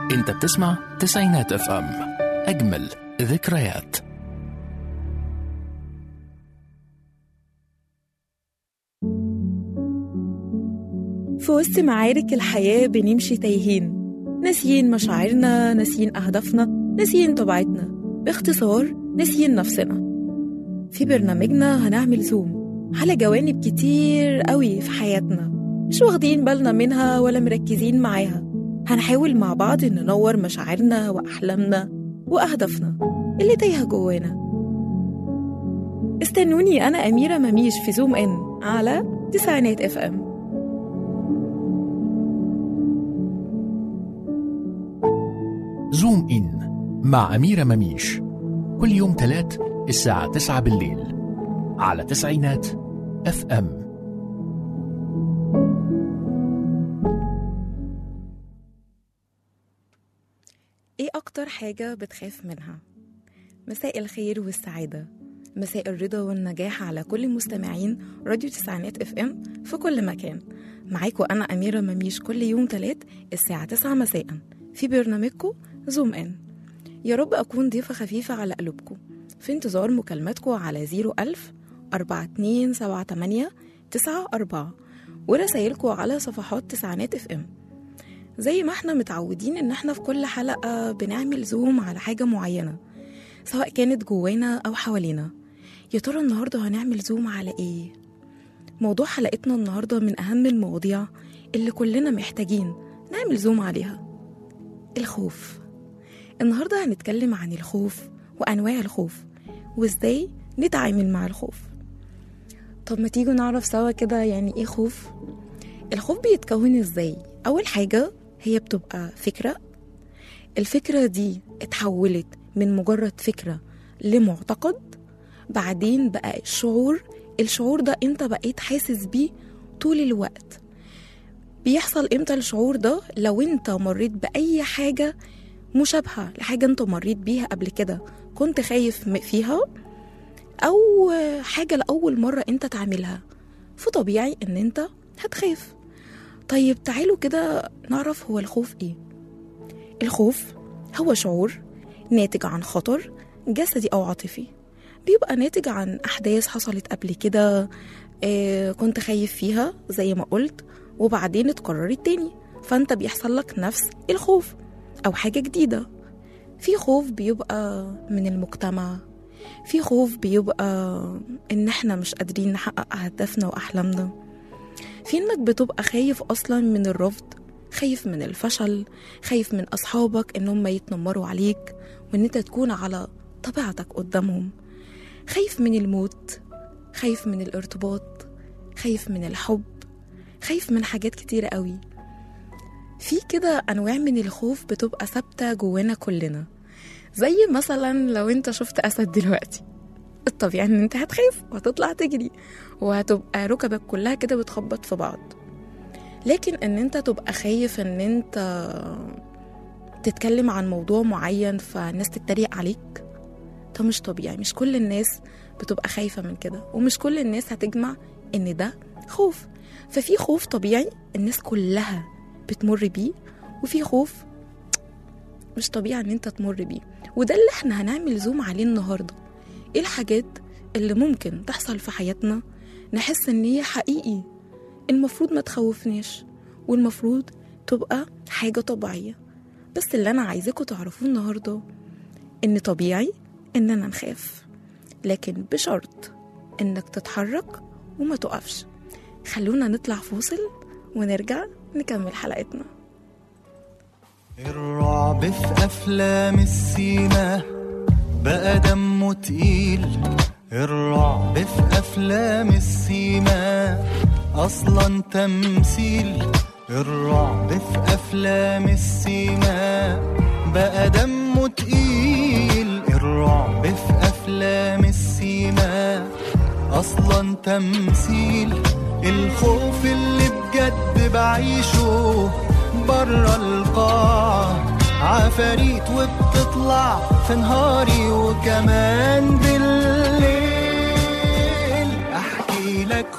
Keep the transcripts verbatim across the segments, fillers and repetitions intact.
انت بتسمع تسعينات اف ام، اجمل ذكريات. في وسط معارك الحياة بنمشي تايهين، ناسيين مشاعرنا، ناسيين أهدافنا، ناسيين طبيعتنا، باختصار ناسيين نفسنا. في برنامجنا هنعمل زوم على جوانب كتير قوي في حياتنا مش واخدين بالنا منها ولا مركزين معاها. هنحاول مع بعض ننور مشاعرنا وأحلامنا وأهدافنا اللي تايهة جوانا. استنوني أنا أميرة مميش في زوم إن على تسعينات اف ام. زوم إن مع أميرة مميش كل يوم تلات الساعة تسعة بالليل على تسعينات اف ام. إيه أكتر حاجة بتخاف منها؟ مساء الخير والسعادة، مساء الرضا والنجاح على كل مستمعين راديو تسعينات اف ام في كل مكان. معاكم أنا أميرة مميش كل يوم تلات الساعة تسعة مساء في برنامجكم زوم إن. يا رب أكون ضيفة خفيفة على قلوبكم، في انتظار مكالماتكم على زيرو ألف أربعة اتنين سبعة تمانية تسعة أربعة ورسايلكم على صفحات تسعينات اف ام. زي ما احنا متعودين ان احنا في كل حلقة بنعمل زوم على حاجة معينة، سواء كانت جوانا او حوالينا. يا ترى النهاردة هنعمل زوم على ايه؟ موضوع حلقتنا النهاردة من اهم المواضيع اللي كلنا محتاجين نعمل زوم عليها، الخوف. النهاردة هنتكلم عن الخوف وانواع الخوف وازاي نتعامل مع الخوف. طب ما تيجوا نعرف سوا كده يعني ايه خوف؟ الخوف بيتكون ازاي؟ اول حاجة هي بتبقى فكرة، الفكرة دي اتحولت من مجرد فكرة لمعتقد، بعدين بقى شعور. الشعور ده انت بقيت حاسس بيه طول الوقت. بيحصل امتى الشعور ده؟ لو انت مريت بأي حاجة مشابهة لحاجة انت مريت بيها قبل كده، كنت خايف فيها، او حاجة لأول مرة انت تعملها، فطبيعي ان انت هتخاف. طيب تعالوا كده نعرف هو الخوف ايه. الخوف هو شعور ناتج عن خطر جسدي او عاطفي، بيبقى ناتج عن احداث حصلت قبل كده، آه كنت خايف فيها زي ما قلت، وبعدين اتكررت تاني، فانت بيحصل لك نفس الخوف او حاجة جديدة. في خوف بيبقى من المجتمع، في خوف بيبقى ان احنا مش قادرين نحقق اهدافنا واحلامنا، في انك بتبقى خايف اصلا من الرفض، خايف من الفشل، خايف من اصحابك انهم يتنمروا عليك وان انت تكون على طبيعتك قدامهم، خايف من الموت، خايف من الارتباط، خايف من الحب، خايف من حاجات كتيرة قوي. في كده انواع من الخوف بتبقى ثابتة جوانا كلنا. زي مثلا لو انت شفت اسد دلوقتي، الطبيعي ان انت هتخاف وهتطلع تجري وهتبقى ركبك كلها كده بتخبط في بعض. لكن ان انت تبقى خايف ان انت تتكلم عن موضوع معين فالناس تتريق عليك، ده مش طبيعي. مش كل الناس بتبقى خايفة من كده، ومش كل الناس هتجمع ان ده خوف. ففي خوف طبيعي الناس كلها بتمر بيه، وفي خوف مش طبيعي ان انت تمر بيه. وده اللي احنا هنعمل زوم عليه النهاردة. ايه الحاجات اللي ممكن تحصل في حياتنا نحس ان هي حقيقي المفروض ما تخوفناش، والمفروض تبقى حاجة طبيعية. بس اللي انا عايزاكم تعرفوه النهاردة ان طبيعي اننا نخاف، لكن بشرط انك تتحرك وما تقفش. خلونا نطلع فاصل ونرجع نكمل حلقتنا. الرعب في أفلام السينما بقى دمه تقيل، الرعب في أفلام السينما أصلا تمثيل، الرعب في أفلام السينما بقى دمه تقيل، الرعب في أفلام السينما أصلا تمثيل. الخوف اللي بجد بعيشه برا القاعة عفاريت وبتطلع في نهاري وكمان بالليل. احكي لك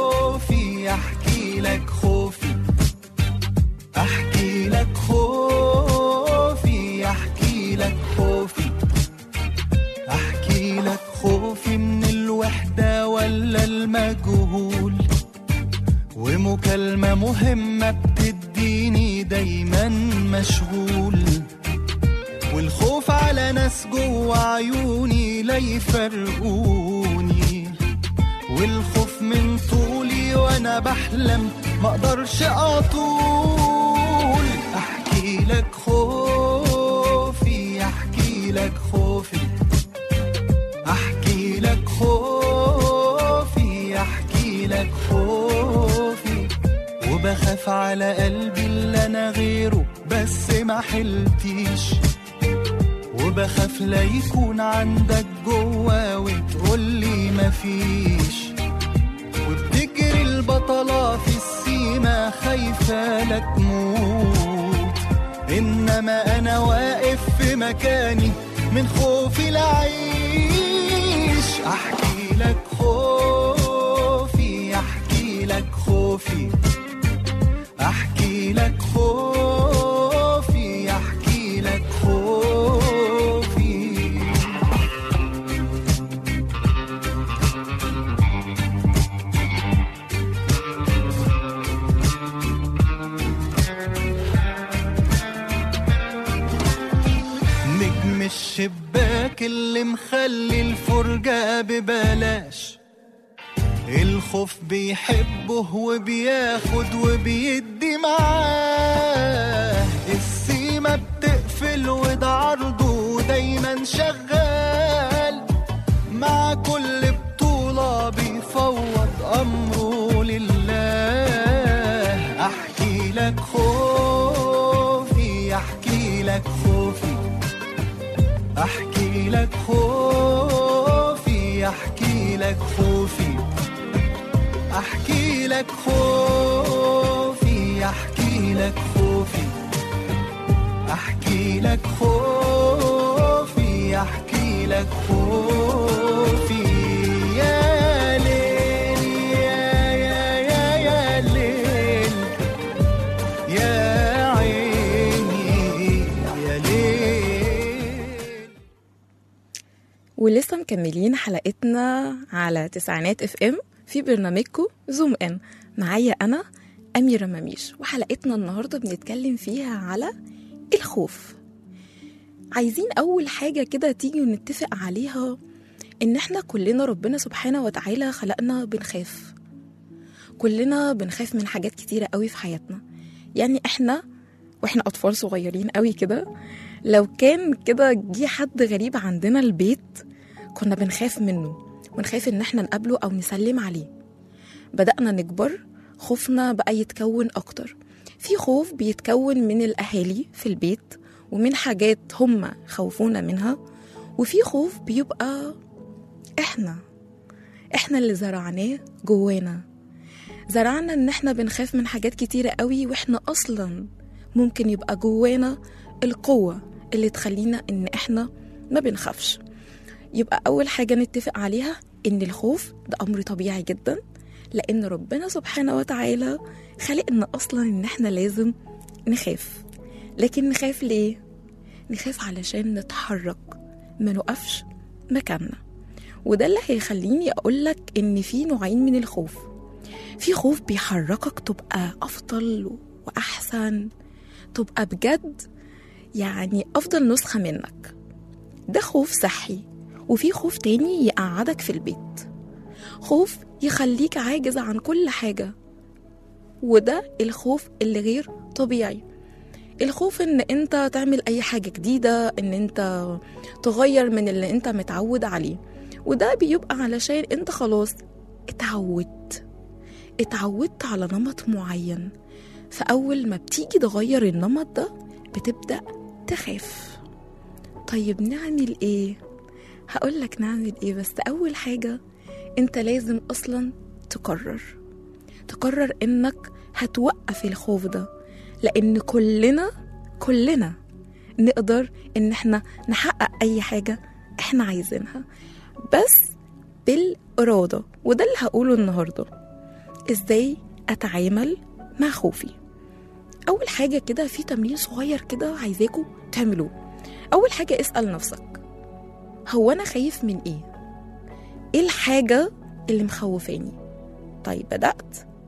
خوفي، احكي لك خوفي، احكي لك خوفي مكالمة مهمة بتديني دايما مشغول، والخوف على ناس جوا عيوني لا يفرقوني، والخوف من طولي وانا بحلم مقدرش اطول. احكي لك خوفي، احكي لك خوفي، احكي لك خوفي، احكي لك خوفي، وبخاف على قلبي اللي انا غيره بس ما حلتيش، وبخاف لا يكون عندك جوا وتقولي مفيش، وبتجري البطلة في السيما خايفة لك موت، إنما أنا واقف في مكاني من خوفي لعيش. أحكي لك خوفي، أحكي لك خوفي، أحكي لك خوفي، أحكي لك خوفي. نجم الشباك اللي مخلي الفرجة ببلاش، الخوف بيحبه وبياخد وبيدي معاه، السيما بتقفل وده عرضه دايما شغال، مع كل بطولة بيفوض أمره لله. أحكي لك خوفي، أحكي لك خوفي، أحكي لك خوفي، أحكي لك خوفي، أحكي لك خوفي، أحكي لك خوفي، أحكي لك خوفي، أحكي لك خوفي. يا ليل يا يا يا يا ليل يا عيني يا ليل. ولسه مكملين حلقتنا على تسعينات اف ام في برنامجكم زوم ان. معايا أنا أميرة مميش، وحلقتنا النهاردة بنتكلم فيها على الخوف. عايزين أول حاجة كده تيجي ونتفق عليها إن إحنا كلنا ربنا سبحانه وتعالى خلقنا بنخاف، كلنا بنخاف من حاجات كتيرة قوي في حياتنا. يعني إحنا وإحنا أطفال صغيرين قوي كده، لو كان كده جه حد غريب عندنا البيت كنا بنخاف منه ونخاف إن إحنا نقابله أو نسلم عليه. بدأنا نكبر، خوفنا بقى يتكون أكتر. في خوف بيتكون من الأهالي في البيت ومن حاجات هم خوفونا منها، وفي خوف بيبقى إحنا إحنا اللي زرعناه جوانا. زرعنا إن إحنا بنخاف من حاجات كتيرة قوي، وإحنا أصلا ممكن يبقى جوانا القوة اللي تخلينا إن إحنا ما بنخافش. يبقى أول حاجة نتفق عليها إن الخوف ده أمر طبيعي جدا، لأن ربنا سبحانه وتعالى خلقنا أصلا إن إحنا لازم نخاف. لكن نخاف ليه؟ نخاف علشان نتحرك، ما نقفش مكاننا. وده اللي هيخليني أقولك إن في نوعين من الخوف. في خوف بيحركك تبقى أفضل وأحسن، تبقى بجد يعني أفضل نسخة منك، ده خوف صحي. وفي خوف تاني يقعدك في البيت، خوف يخليك عاجز عن كل حاجة، وده الخوف اللي غير طبيعي. الخوف ان انت تعمل اي حاجة جديدة، ان انت تغير من اللي انت متعود عليه، وده بيبقى علشان انت خلاص اتعودت اتعودت على نمط معين، فأول ما بتيجي تغير النمط ده بتبدأ تخاف. طيب نعمل ايه؟ هقولك نعمل ايه، بس أول حاجة انت لازم اصلا تقرر تقرر انك هتوقف الخوف ده، لان كلنا كلنا نقدر ان احنا نحقق اي حاجة احنا عايزينها، بس بالإرادة. وده اللي هقوله النهاردة، ازاي اتعامل مع خوفي. اول حاجة كده في تمرين صغير كده عايزاكم تعملوه. اول حاجة اسأل نفسك، هو انا خايف من ايه؟ ايه الحاجة اللي مخوفاني؟ طيب بدأت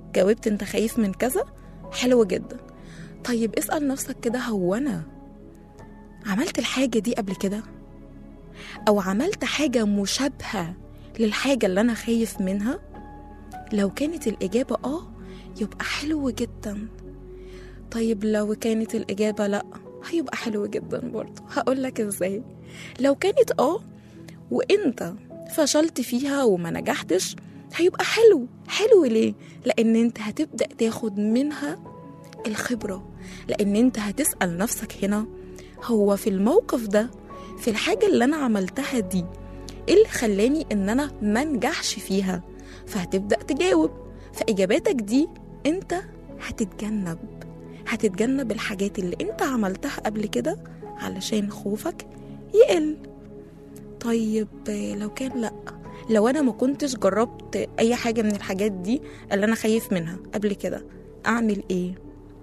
جاوبت انت خايف من كذا، حلو جدا. طيب اسأل نفسك كده، هو أنا عملت الحاجة دي قبل كده؟ أو عملت حاجة مشابهة للحاجة اللي أنا خايف منها؟ لو كانت الإجابة آه يبقى حلو جدا. طيب لو كانت الإجابة لأ هيبقى حلو جدا برضه. هقولك إزاي. لو كانت آه وإنت فشلت فيها وما نجحتش، هيبقى حلو. حلو ليه؟ لأن أنت هتبدأ تاخد منها الخبرة. لأن أنت هتسأل نفسك هنا، هو في الموقف ده، في الحاجة اللي أنا عملتها دي، إيه اللي خلاني إن أنا ما نجحش فيها؟ فهتبدأ تجاوب. فإجاباتك دي أنت هتتجنب هتتجنب الحاجات اللي أنت عملتها قبل كده علشان خوفك يقل. طيب لو كان لأ، لو أنا ما كنتش جربت أي حاجة من الحاجات دي اللي أنا خايف منها قبل كده، أعمل إيه؟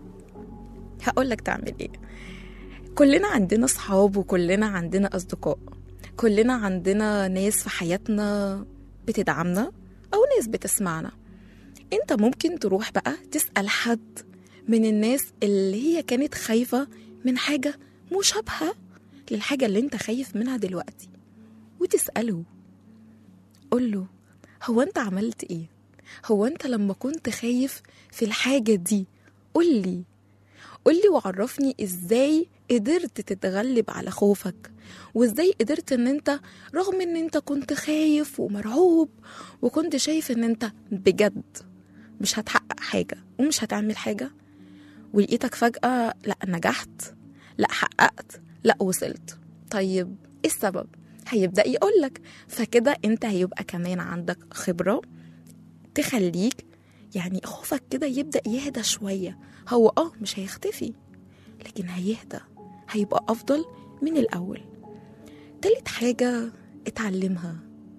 هقولك تعمل إيه. كلنا عندنا صحاب وكلنا عندنا أصدقاء، كلنا عندنا ناس في حياتنا بتدعمنا أو ناس بتسمعنا. أنت ممكن تروح بقى تسأل حد من الناس اللي هي كانت خايفة من حاجة مشابهة للحاجة اللي أنت خايف منها دلوقتي، وتسأله، قوله هو أنت عملت إيه؟ هو أنت لما كنت خايف في الحاجة دي قولي قولي وعرفني إزاي قدرت تتغلب على خوفك، وإزاي قدرت إن أنت رغم إن أنت كنت خايف ومرعوب وكنت شايف إن أنت بجد مش هتحقق حاجة ومش هتعمل حاجة، ولقيتك فجأة لأ نجحت، لأ حققت، لأ وصلت. طيب إيه السبب؟ هيبدأ يقولك. فكده أنت هيبقى كمان عندك خبرة تخليك يعني خوفك كده يبدأ يهدى شوية. هو آه مش هيختفي، لكن هيهدى، هيبقى أفضل من الأول. تالت حاجة اتعلمها.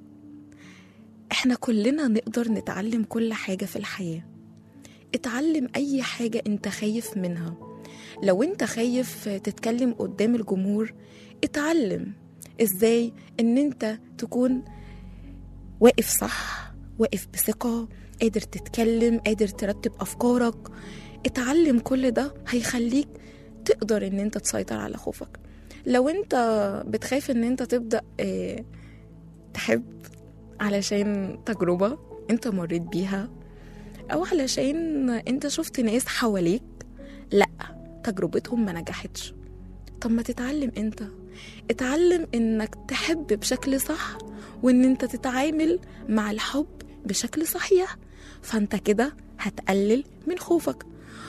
احنا كلنا نقدر نتعلم كل حاجة في الحياة. اتعلم أي حاجة انت خايف منها. لو انت خايف تتكلم قدام الجمهور، اتعلم ازاي ان انت تكون واقف صح، واقف بثقة، قادر تتكلم، قادر ترتب أفكارك. اتعلم كل ده هيخليك تقدر ان انت تسيطر على خوفك. لو انت بتخاف ان انت تبدأ اه تحب علشان تجربة انت مريت بيها، او علشان انت شفت ناس حواليك لا تجربتهم ما نجحتش، طب ما تتعلم انت. اتعلم انك تحب بشكل صح، وان انت تتعامل مع الحب بشكل صحيح، فانت كده هتقلل من خوفك.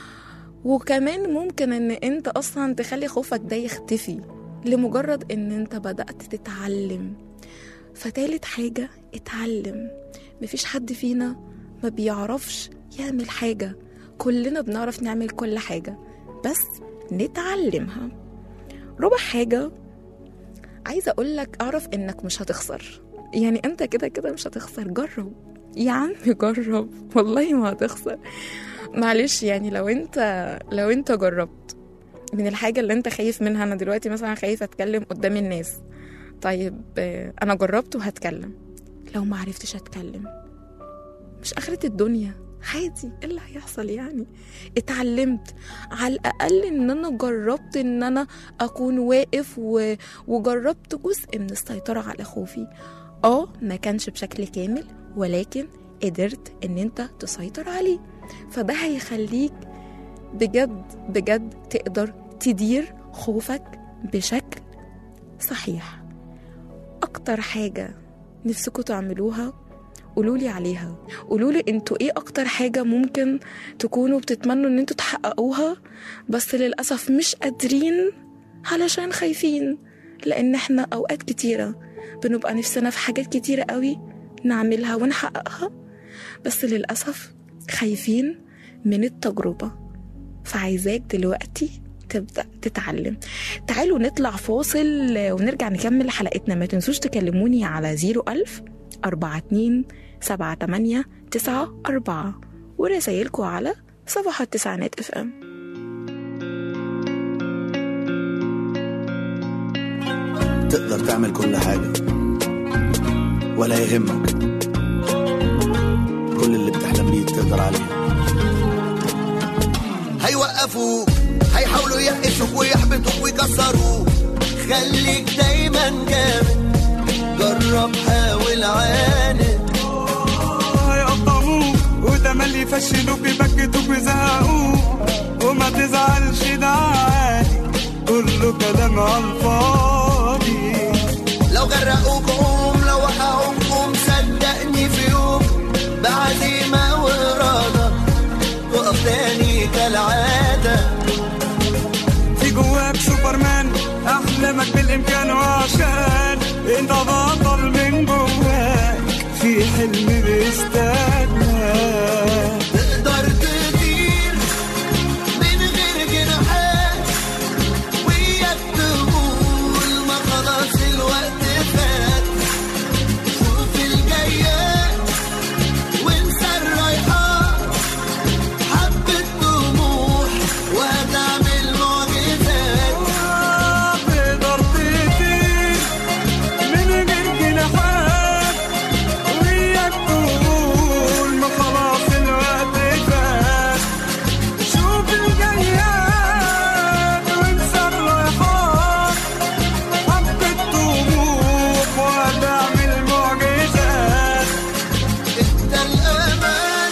وكمان ممكن ان انت اصلا تخلي خوفك ده يختفي لمجرد ان انت بدأت تتعلم. فتالت حاجة اتعلم. مفيش حد فينا ما بيعرفش يعمل حاجة، كلنا بنعرف نعمل كل حاجة بس نتعلمها. ربع حاجة عايزة اقولك، اعرف انك مش هتخسر. يعني انت كده كده مش هتخسر، جرب يا عم جرب، والله ما هتخسر. معلش يعني لو انت لو انت جربت من الحاجة اللي انت خايف منها، انا دلوقتي مثلا خايف اتكلم قدام الناس، طيب انا جربت وهتكلم، لو ما عرفتش اتكلم مش اخرة الدنيا، عادي، ايه اللي هيحصل يعني؟ اتعلمت على الاقل ان انا جربت ان انا اكون واقف و... وجربت جزء من السيطرة على خوفي. اه ما كانش بشكل كامل، ولكن قدرت ان انت تسيطر عليه. فده هيخليك بجد بجد تقدر تدير خوفك بشكل صحيح. اكتر حاجة نفسكم تعملوها قولولي عليها، قولولي انتوا ايه اكتر حاجة ممكن تكونوا بتتمنوا ان انتوا تحققوها بس للأسف مش قادرين علشان خايفين. لان احنا اوقات كتيرة بنبقى نفسنا في حاجات كتيرة قوي نعملها ونحققها، بس للأسف خايفين من التجربة. فعايزاك دلوقتي تبدأ تتعلم. تعالوا نطلع فاصل ونرجع نكمل حلقتنا. ما تنسوش تكلموني على زيرو ألف أربعة اتنين سبعة تمانية تسعة أربعة ورسايلكوا على صفحة تسعينات اف ام. تقدر تعمل كل حاجة ولا يهمك، كل اللي بتحلم بيه تقدر عليه. كسروك. خليك دايما جامد، جرب حاول عاند. هيقطعوك وتملي يفشلوك يبكتوك ويزهقوك، وما تزعلش ده عادي كله كلام عالفاضي. لو غرقوك قوم، لو وقعوك قوم، صدقني في يوم بعزيمة وإرادة تقف تاني كالعادة. في جواك سوبرمان أحلامك بالإمكان، وعشان انت بطل من جواك في حلم بيستناك. تقدر تطير من غير جناحات، وياك تقول ما خلاص الوقت فات. شوف الجايات وانسى الرايحات، حبة طموح وهتعمل معجزات. تقدر تطير من غير جناحات، وياك تقول ما خلاص الوقت فات. شوف الجايات وانسى الرايحات، حبة طموح وهتعمل معجزات. انت الأمان.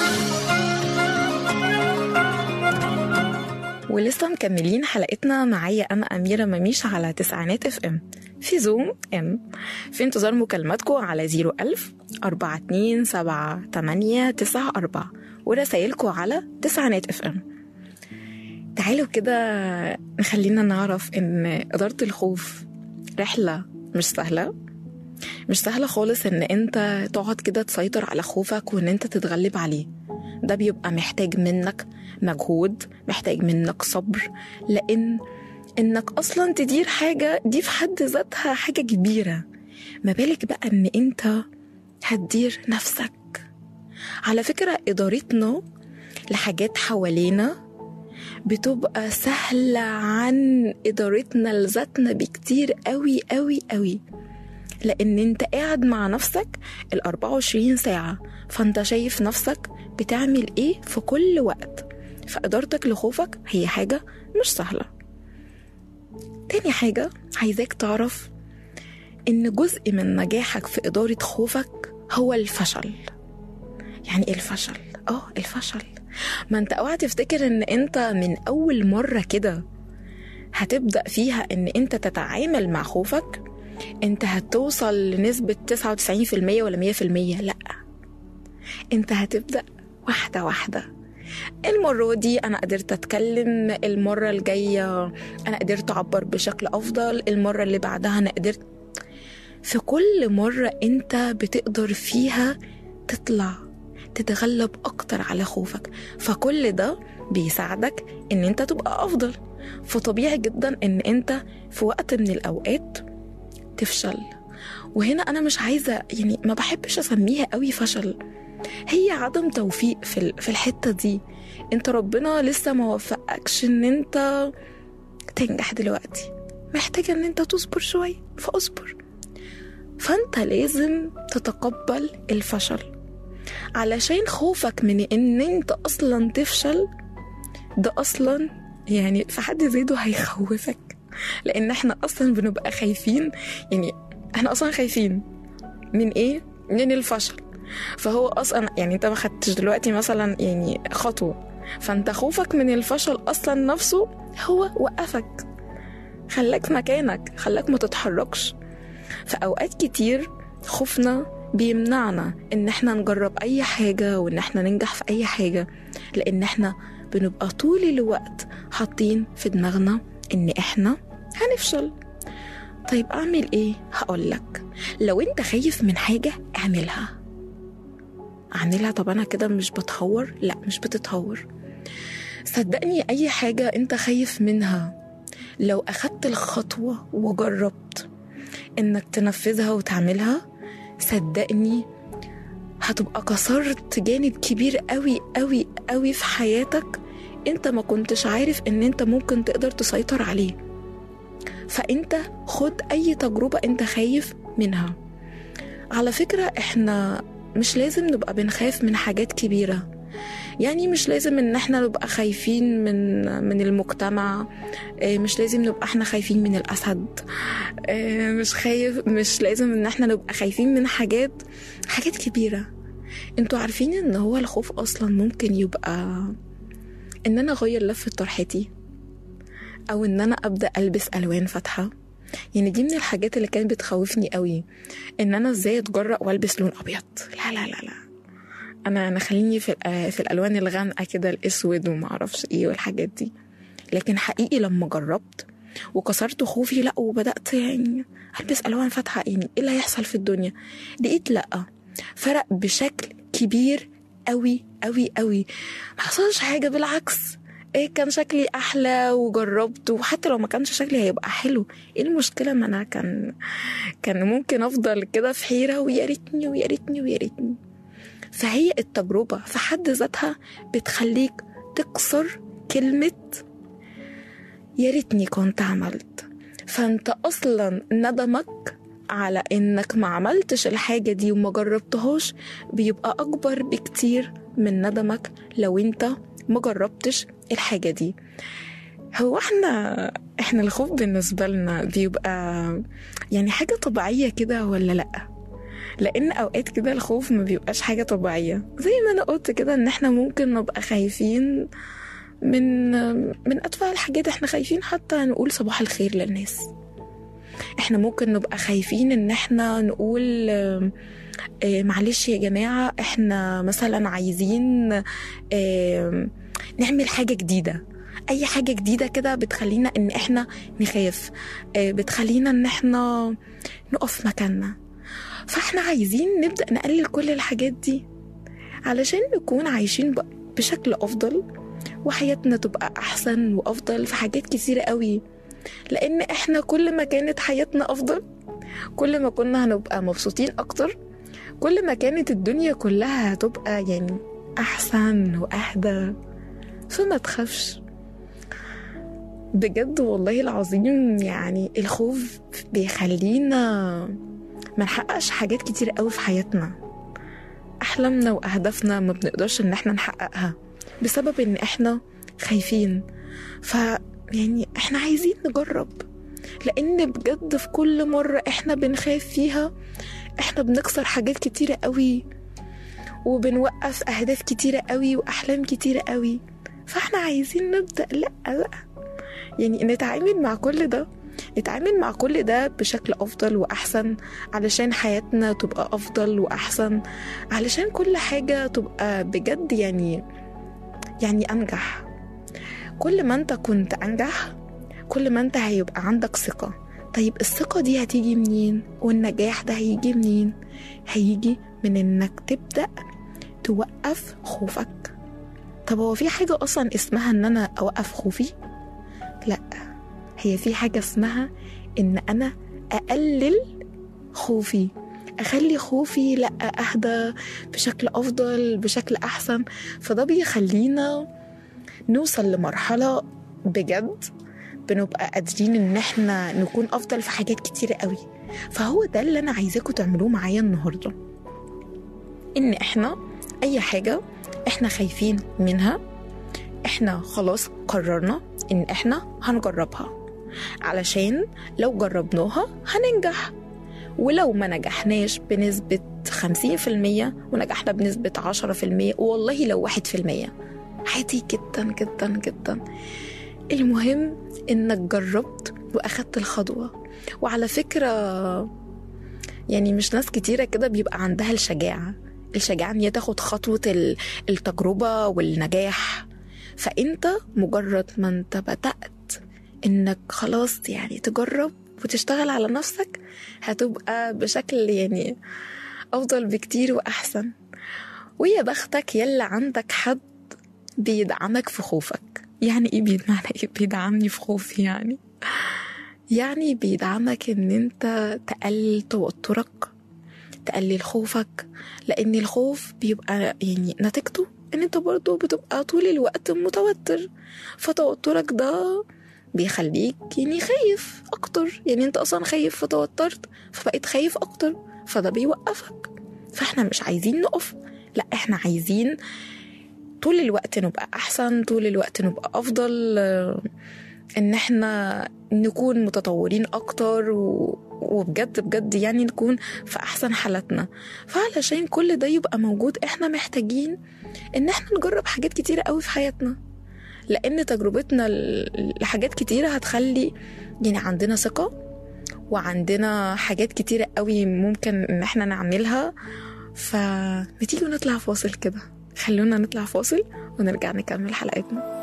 ولسه مكملين حلقتنا معايا أنا أميرة مميش على تسعينات اف ام في زوم ان، في انتظار مكالماتكم على زيرو ألف أربعة اتنين سبعة تمانية تسعة أربعة ورسايلكم على تسعينات اف ام. تعالوا كده نخلينا نعرف إن إدارة الخوف رحلة مش سهلة، مش سهلة خالص إن أنت تقعد كده تسيطر على خوفك وإن أنت تتغلب عليه. ده بيبقى محتاج منك مجهود، محتاج منك صبر، لأن إنك أصلا تدير حاجة دي في حد ذاتها حاجة كبيرة، ما بالك بقى إن أنت هتدير نفسك. على فكرة إدارتنا لحاجات حوالينا بتبقى سهلة عن إدارتنا لذاتنا بكتير قوي قوي قوي، لأن أنت قاعد مع نفسك الأربعة وعشرين ساعة، فأنت شايف نفسك بتعمل إيه في كل وقت. فإدارتك لخوفك هي حاجة مش سهلة. تاني حاجة عايزاك تعرف إن جزء من نجاحك في إدارة خوفك هو الفشل. يعني إيه الفشل؟ آه الفشل. ما أنت اوعى تفتكر إن أنت من أول مرة كده هتبدأ فيها إن أنت تتعامل مع خوفك أنت هتوصل لنسبة تسعة وتسعين في المية ولا مية في المية. لأ، أنت هتبدأ واحدة واحدة. المرة دي أنا قدرت أتكلم، المرة الجاية أنا قدرت أعبر بشكل أفضل، المرة اللي بعدها أنا قدرت. في كل مرة أنت بتقدر فيها تطلع تتغلب أكتر على خوفك، فكل ده بيساعدك أن أنت تبقى أفضل. فطبيعي جدا أن أنت في وقت من الأوقات تفشل. وهنا أنا مش عايزة، يعني ما بحبش أسميها قوي فشل، هي عدم توفيق في في الحتة دي. انت ربنا لسه ما وفقكش ان انت تنجح دلوقتي، محتاجة ان انت تصبر شوية، فاصبر. فانت لازم تتقبل الفشل، علشان خوفك من ان انت اصلا تفشل ده اصلا يعني في حد ذاته هيخوفك، لان احنا اصلا بنبقى خايفين. يعني احنا اصلا خايفين من ايه؟ من الفشل. فهو اصلا يعني انت ما خدتش دلوقتي مثلا يعني خطوه، فانت خوفك من الفشل اصلا نفسه هو وقفك، خلاك مكانك، خلاك ما تتحركش. فاوقات كتير خوفنا بيمنعنا ان احنا نجرب اي حاجه وان احنا ننجح في اي حاجه، لان احنا بنبقى طول الوقت حاطين في دماغنا ان احنا هنفشل. طيب اعمل ايه؟ هقولك، لو انت خايف من حاجه اعملها اعملها. طب انا كده مش بتهور؟ لا، مش بتتهور. صدقني اي حاجة انت خايف منها لو اخدت الخطوة وجربت انك تنفذها وتعملها، صدقني هتبقى كسرت جانب كبير قوي قوي قوي في حياتك انت ما كنتش عارف ان انت ممكن تقدر تسيطر عليه. فانت خد اي تجربة انت خايف منها. على فكرة احنا مش لازم نبقى بنخاف من حاجات كبيرة، يعني مش لازم ان احنا نبقى خايفين من من المجتمع، مش لازم نبقى احنا خايفين من الاسد، مش خايف مش لازم ان احنا نبقى خايفين من حاجات حاجات كبيرة. انتوا عارفين ان هو الخوف اصلا ممكن يبقى ان انا اغير لفة طرحتي، او ان انا ابدأ البس الوان فاتحة. يعني دي من الحاجات اللي كانت بتخوفني قوي، ان انا ازاي اتجرأ والبس لون ابيض. لا لا لا لا انا انا خليني في في الالوان الغامقه كده، الاسود وما اعرفش ايه والحاجات دي. لكن حقيقي لما جربت وكسرت خوفي، لا وبدات يعني البس الوان فاتحه، يعني ايه اللي هيحصل في الدنيا؟ لقيت لا فرق بشكل كبير قوي قوي قوي. ما حصلش حاجه، بالعكس ايه كان شكلي احلى وجربت، وحتى لو ما كانش شكلي هيبقى حلو، ايه المشكله؟ ما انا كان كان ممكن افضل كده في حيره ويا ريتني ويا ريتني ويا ريتني. فهي التجربه في حد ذاتها بتخليك تكسر كلمه يا ريتني كنت عملت. فانت اصلا ندمك على انك ما عملتش الحاجه دي وما جربتهاش بيبقى اكبر بكتير من ندمك لو انت ما جربتش الحاجة دي. هو احنا احنا الخوف بالنسبة لنا بيبقى يعني حاجة طبيعية كده ولا لأ؟ لأن أوقات كده الخوف ما بيبقاش حاجة طبيعية، زي ما أنا قلت كده إن احنا ممكن نبقى خايفين من من أتفه الحاجات. احنا خايفين حتى نقول صباح الخير للناس، احنا ممكن نبقى خايفين إن احنا نقول اه معلش يا جماعة احنا مثلا عايزين اه نعمل حاجة جديدة. أي حاجة جديدة كده بتخلينا إن إحنا نخاف، بتخلينا إن إحنا نقف مكاننا. فإحنا عايزين نبدأ نقلل كل الحاجات دي علشان نكون عايشين بشكل أفضل، وحياتنا تبقى أحسن وأفضل في حاجات كتيرة قوي. لأن إحنا كل ما كانت حياتنا أفضل، كل ما كنا هنبقى مبسوطين أكتر، كل ما كانت الدنيا كلها هتبقى يعني أحسن وأهدى. فما تخافش بجد والله العظيم. يعني الخوف بيخلينا ما نحققش حاجات كتير قوي في حياتنا. أحلامنا وأهدافنا ما بنقدرش إن احنا نحققها بسبب إن احنا خايفين. ف يعني احنا عايزين نجرب، لأن بجد في كل مرة احنا بنخاف فيها احنا بنكسر حاجات كتيرة قوي، وبنوقف أهداف كتيرة قوي وأحلام كتيرة قوي. فاحنا عايزين نبدأ لا لا يعني نتعامل مع كل ده نتعامل مع كل ده بشكل أفضل وأحسن، علشان حياتنا تبقى أفضل وأحسن، علشان كل حاجة تبقى بجد يعني يعني أنجح. كل ما أنت كنت أنجح كل ما أنت هيبقى عندك ثقة. طيب الثقة دي هتيجي منين؟ والنجاح ده هيجي منين؟ هيجي من إنك تبدأ توقف خوفك. طب هو في حاجة أصلا اسمها إن أنا أوقف خوفي؟ لا، هي في حاجة اسمها إن أنا أقلل خوفي، أخلي خوفي لا أهدى بشكل أفضل بشكل أحسن. فده بيخلينا نوصل لمرحلة بجد بنبقى قادرين إن احنا نكون أفضل في حاجات كتيرة قوي. فهو ده اللي أنا عايزاكم تعملوه معايا النهاردة، إن احنا أي حاجة احنا خايفين منها احنا خلاص قررنا ان احنا هنجربها، علشان لو جربناها هننجح. ولو ما نجحناش بنسبة خمسين في المية ونجحنا بنسبة عشرة في المية، والله لو واحد في المية عادي جدا جدا جدا. المهم انك جربت واخدت الخطوة. وعلى فكرة يعني مش ناس كتيرة كده بيبقى عندها الشجاعة الشجاعة ان هي تاخد خطوة التجربة والنجاح. فانت مجرد ما انت بدأت انك خلاص يعني تجرب وتشتغل على نفسك، هتبقى بشكل يعني افضل بكتير واحسن. ويا بختك يلا عندك حد بيدعمك في خوفك. يعني ايه بيدعمني ايه بيدعمني في خوفي؟ يعني يعني بيدعمك ان انت تقلل توترك، تقلل خوفك. لان الخوف بيبقى يعني نتيجته ان انت برضو بتبقى طول الوقت متوتر، فتوترك ده بيخليك يعني خايف اكتر. يعني انت اصلا خايف فتوترت فبقيت خايف اكتر، فده بيوقفك. فاحنا مش عايزين نقف، لا احنا عايزين طول الوقت نبقى أحسن، طول الوقت نبقى أفضل، إن احنا نكون متطورين أكتر وبجد بجد يعني نكون في أحسن حالتنا. فعلشان كل ده يبقى موجود احنا محتاجين إن احنا نجرب حاجات كتيرة قوي في حياتنا، لأن تجربتنا لحاجات كتيرة هتخلي يعني عندنا ثقة وعندنا حاجات كتيرة قوي ممكن إن احنا نعملها. فنتيجي ونطلع فاصل كده، خلونا نطلع فاصل ونرجع نكمل حلقتنا.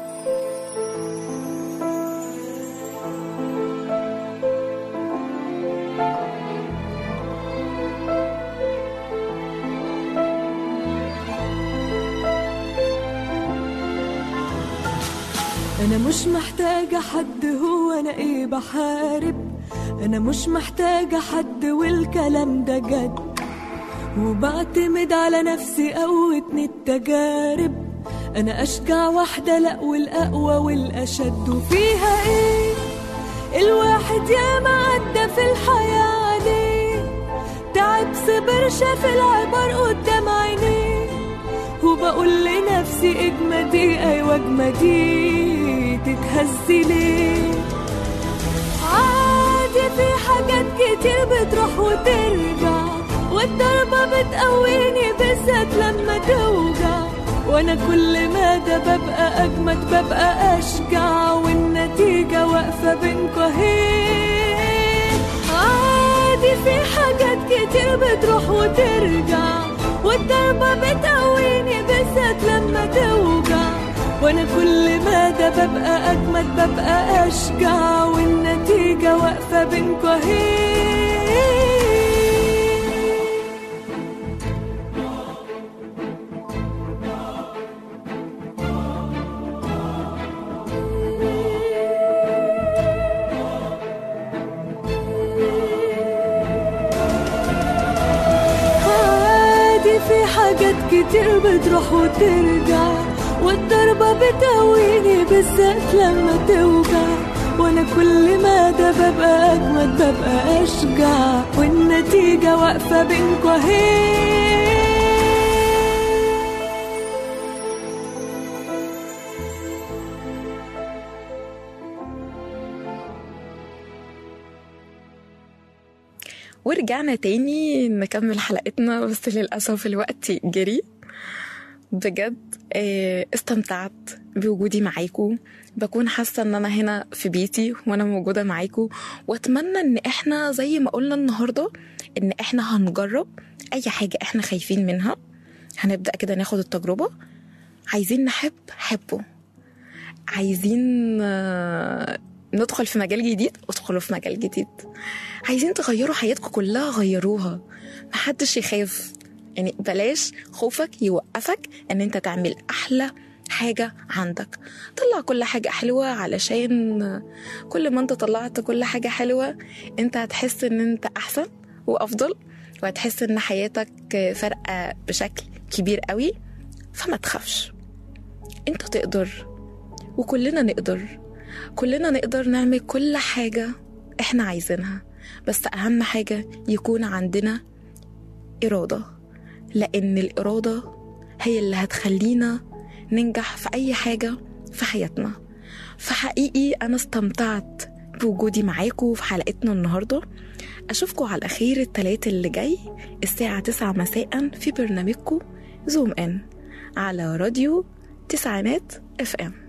أنا مش محتاجة حد، هو أنا إيه بحارب، أنا مش محتاجة حد والكلام ده جد، وبعتمد على نفسي قوتني التجارب، أنا أشجع واحدة لأ والأقوى والأشد. وفيها إيه الواحد ياما عدى في الحياة عليه، تعب صبر شاف العبر قدام عينيه، وبقول لنفسي اجمدي أيوة اجمدي تتهزي ليه. عادي في حاجات كتير بتروح وترجع، والضربة بتقويني بالذات لما توجع، وانا كل ما ده ببقى اجمد ببقى اشجع، والنتيجة واقفة بينكوا اهي. عادي في حاجات كتير بتروح وترجع، والضربة بتقويني بالذات لما توجع، وانا كل ما ده ببقى اجمد ببقى اشجع، والنتيجة واقفة بينكوا اهي. حاجات كتير بتروح وترجع، والضربة بتقويني بالذات لما توجع، وانا كل ما ده ببقى اجمد ببقى اشجع، والنتيجة واقفة بينكوا اهي. ورجعنا تاني نكمل حلقتنا، بس للأسف الوقت جري. بجد استمتعت بوجودي معاكم، بكون حاسة ان انا هنا في بيتي وانا موجودة معاكم، واتمنى ان احنا زي ما قلنا النهاردة ان احنا هنجرب اي حاجة احنا خايفين منها، هنبدأ كده ناخد التجربة. عايزين نحب حبه، عايزين ندخل في مجال جديد ادخلوا في مجال جديد، عايزين تغيروا حياتكم كلها غيروها، محدش يخاف. يعني بلاش خوفك يوقفك ان انت تعمل احلى حاجة عندك. طلع كل حاجة حلوة، علشان كل ما انت طلعت كل حاجة حلوة انت هتحس ان انت احسن وافضل، وهتحس ان حياتك فرقة بشكل كبير قوي. فما تخافش، انت تقدر وكلنا نقدر، كلنا نقدر نعمل كل حاجة احنا عايزينها، بس اهم حاجة يكون عندنا إرادة، لأن الإرادة هي اللي هتخلينا ننجح في أي حاجة في حياتنا. فحقيقي أنا استمتعت بوجودي معاكم في حلقتنا النهاردة. أشوفكم على خير الثلاث اللي جاي الساعة تسعة مساء في برنامجكم زوم إن على راديو تسعينات اف ام.